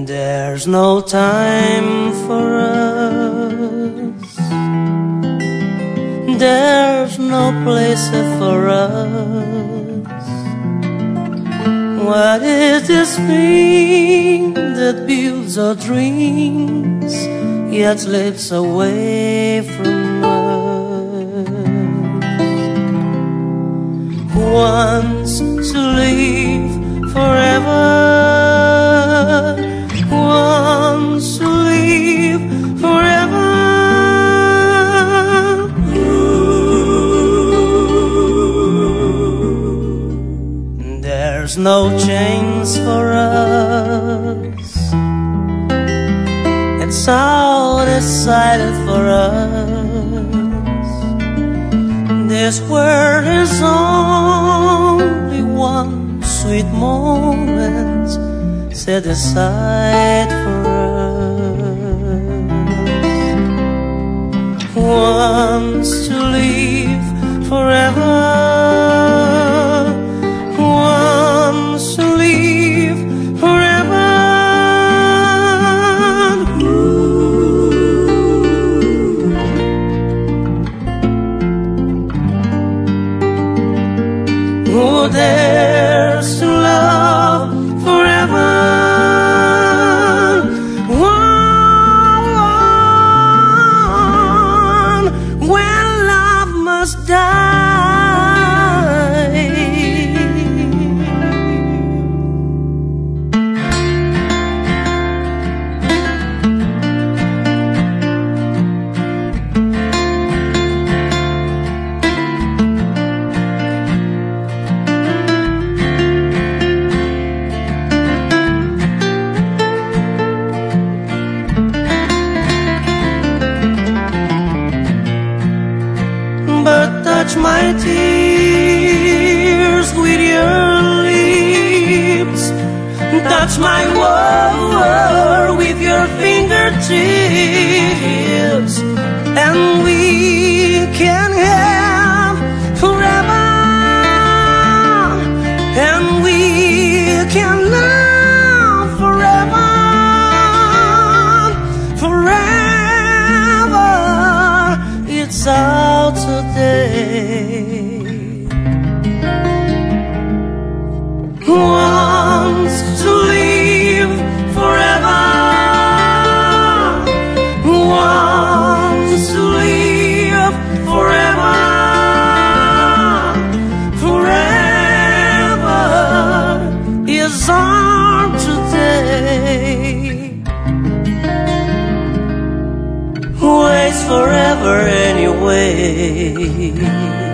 There's no time for us, there's no place for us. What is this thing that builds our dreams yet slips away from us? Who wants to live forever? Wants to live forever. There's no chains for us, it's all decided for us. This world is only one sweet moment set aside for us. Wants to live forever, wants to live forever. Who dares to love forever? But touch my tears with your lips, touch my world with your fingertips, and we can have forever, and we can love forever, forever. It's out today. Who wants to live forever? Who wants to live forever? Forever is our today. Who waits forever anyway?